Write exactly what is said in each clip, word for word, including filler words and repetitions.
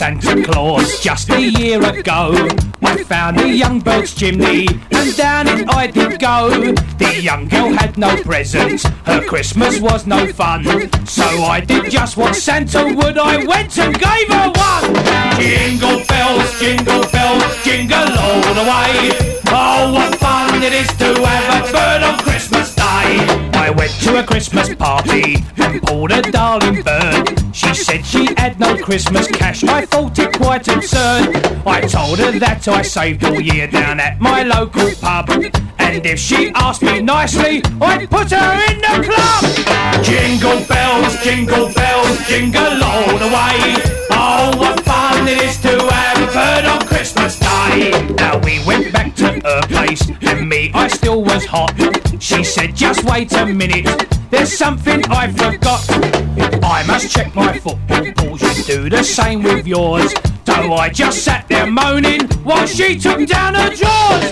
Santa Claus just a year ago. I found a young bird's chimney and down it I did go. The young girl had no presents, her Christmas was no fun, so I did just what Santa would, I went and gave her one. Jingle bells, jingle bells, jingle all the way. Oh, what fun it is to have a bird on Christmas Day. I went to a Christmas party and pulled a darling bird. She said she had no Christmas cash, I thought it quite absurd. I told her that I saved all year down at my local pub, and if she asked me nicely, I'd put her in the club. Jingle bells, jingle bells, jingle all the way. Oh, what fun it is to have a bird on Christmas Day. Now we went back to her place, and me, I still was hot. She said, just wait a minute, there's something I forgot. I must check my football balls, you do the same with yours. So I just sat there moaning while she took down her drawers.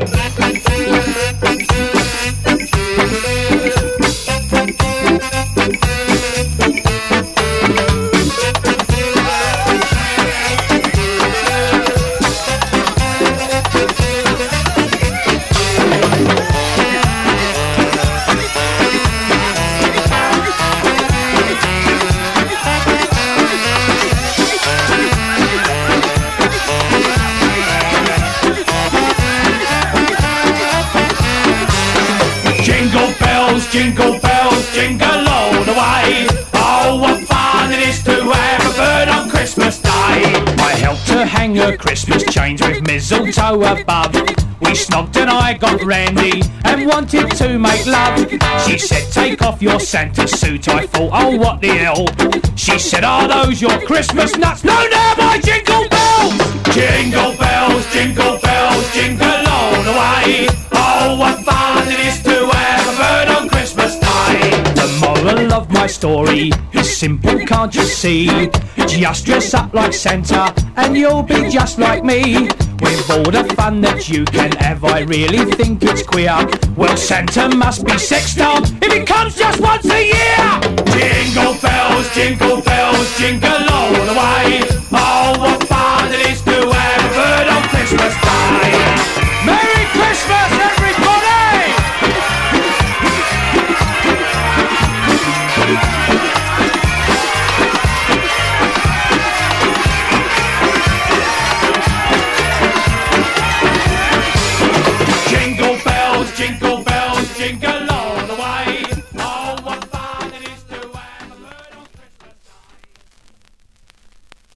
Jingle bells, jingle all the way. Oh, what fun it is to have a bird on Christmas Day. I helped her hang her Christmas chains with mistletoe above. We snogged and I got randy and wanted to make love. She said, take off your Santa suit. I thought, oh, what the hell. She said, are those your Christmas nuts? No, they're my jingle bells. Jingle bells, jingle bells, jingle all the way. Oh, what fun it is to have a bird on Christmas Day. The moral of my story is simple, can't you see? Just dress up like Santa and you'll be just like me. With all the fun that you can have, I really think it's queer. Well, Santa must be sex-starved if it comes just once a year. Jingle bells, jingle bells.